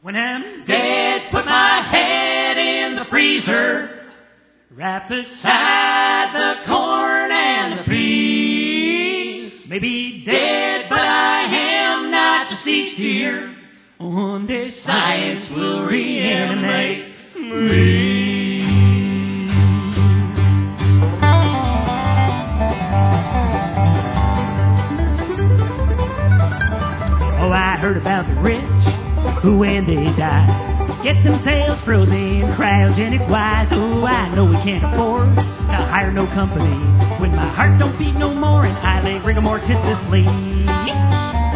When I'm dead, put my head in the freezer, right beside the corn and the trees. Maybe dead, but I am not deceased here. One day science will reanimate me. Oh, I heard about the rich who, when they die, get themselves frozen cryogenic-wise. Oh, I know we can't afford to hire no company when my heart don't beat no more and I lay rigor mortis to sleep.